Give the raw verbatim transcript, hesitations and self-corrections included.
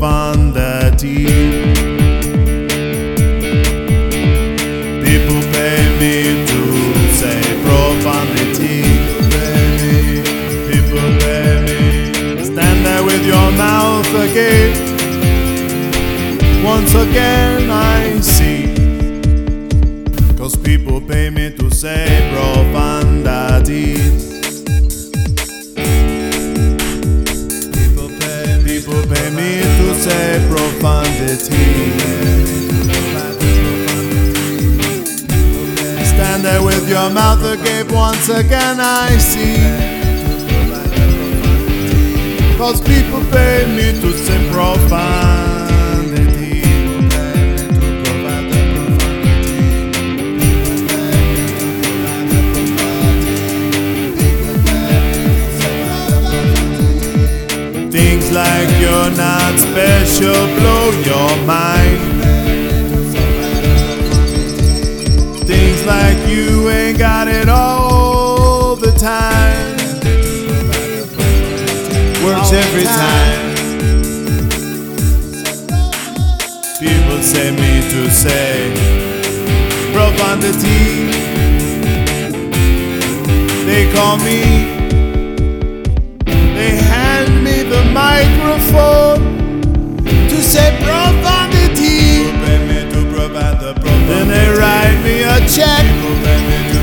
profundity. People pay me to say profundity. People pay me. Stand there with your mouth agape. Once again I see. Cause people pay me to say profundities. People pay, people pay me to say profundity. Stand there with your mouth agape, once again I see. Cause people pay me to say profundity. Things like you're not special blow your mind. Things like you ain't got it all the time. Works every time. People say me to say profundity. They call me. They hand me the microphone to say profundity. Then they write me a check.